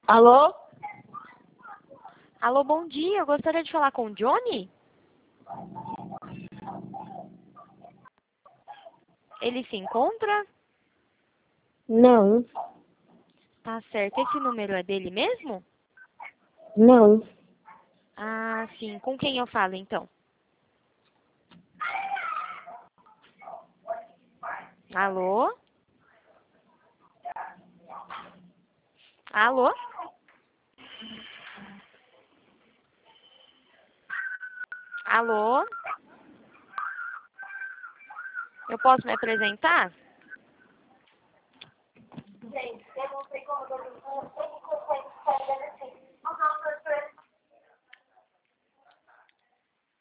Alô? Alô, bom dia. Eu gostaria de falar com o Johnny. Ele se encontra? Não, Tá certo. Esse número é dele mesmo? não. Ah, sim. Com quem eu falo, então? Alô? Alô? Alô? Eu posso me apresentar?